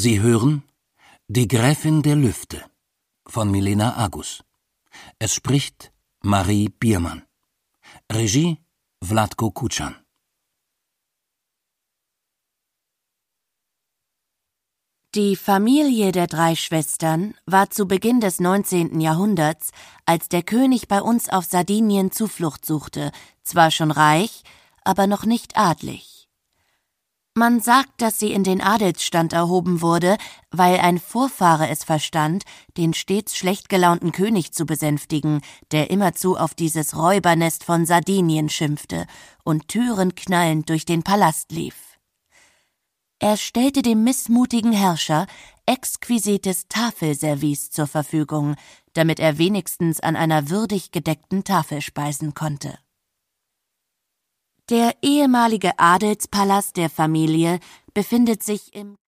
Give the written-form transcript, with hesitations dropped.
Sie hören Die Gräfin der Lüfte von Milena Agus. Es spricht Marie Biermann. Regie Vlatko Kucan. Die Familie der drei Schwestern war zu Beginn des 19. Jahrhunderts, als der König bei uns auf Sardinien Zuflucht suchte, zwar schon reich, aber noch nicht adlig. Man sagt, dass sie in den Adelsstand erhoben wurde, weil ein Vorfahre es verstand, den stets schlecht gelaunten König zu besänftigen, der immerzu auf dieses Räubernest von Sardinien schimpfte und Türen knallend durch den Palast lief. Er stellte dem missmutigen Herrscher exquisites Tafelservice zur Verfügung, damit er wenigstens an einer würdig gedeckten Tafel speisen konnte. Der ehemalige Adelspalast der Familie befindet sich im